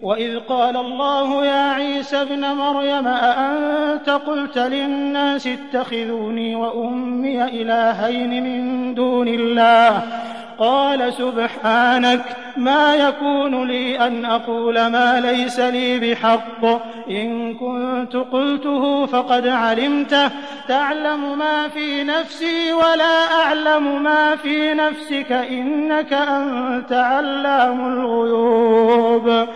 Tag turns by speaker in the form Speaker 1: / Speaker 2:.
Speaker 1: وإذ قال الله يا عيسى ابن مريم أأنت قلت للناس اتخذوني وأمي إلهين من دون الله قال سبحانك ما يكون لي أن أقول ما ليس لي بحق إن كنت قلته فقد علمته تعلم ما في نفسي ولا أعلم ما في نفسك إنك أنت علام الغيوب